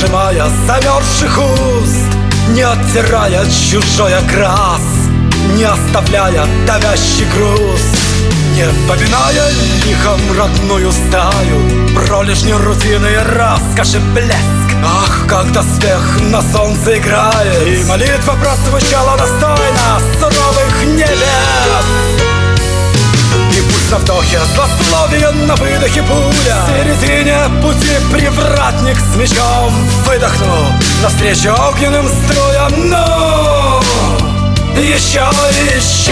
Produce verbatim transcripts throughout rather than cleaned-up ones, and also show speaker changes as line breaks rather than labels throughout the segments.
сжимая замерзших уст, не оттирая чужой окрас, не оставляя давящий груз, не поминая лихом родную стаю, пролежни рутины и роскоши блеск. Ах, как доспех на солнце играет, и молитва прозвучала достойно суровых небес. И пусть на вдохе злословие, на выдохе пуля, в середине пути привратник с мечом. Выдохну навстречу огненным струям, но еще и еще.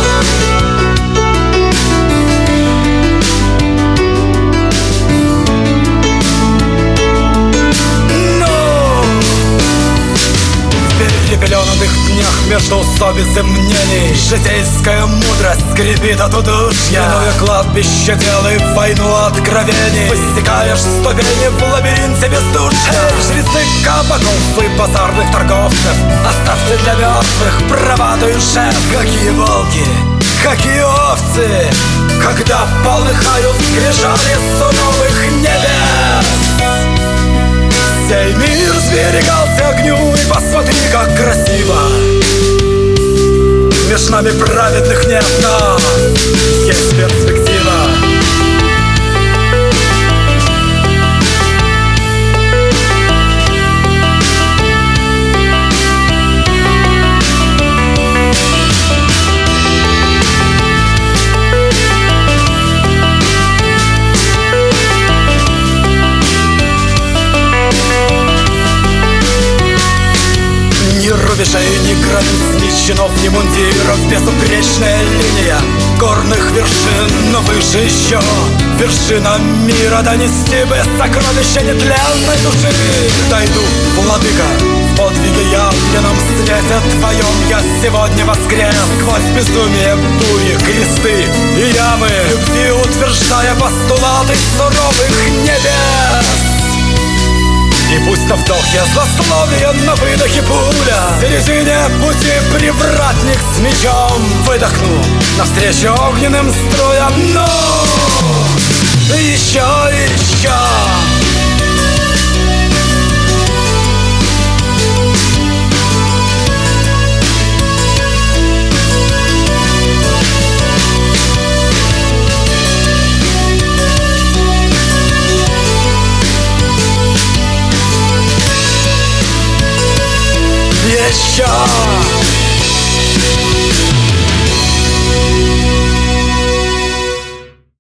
В днях между усобиц и мнений житейская мудрость скрипит от удушья. Минуя кладбище, делай войну откровений, высекаешь ступени в лабиринте бездушья. Эй, жрецы кабаков и базарных торговцев, оставьте для мертвых браваду и шеф. Какие волки, какие овцы, когда полыхают скрижали суровых небес. Сей мир сберегался огню, и посмотри, как красиво. Меж нами праведных нет, но есть перспектива. Ни рубежей, ни границ, ни чинов, ни мундиров, безупречная линия горных вершин. Но выше еще вершина мира, донести бы сокровища нетленной души. Дойду, владыка, в подвиге явленном свете твоем я сегодня воскрес. Сквозь безумие, бури, кресты и ямы, любви утверждая постулаты суровых небес. И пусть на вдохе злословие, на выдохе пуля, в середине пути привратник с мечом. Выдохну навстречу огненным струям, но еще, еще.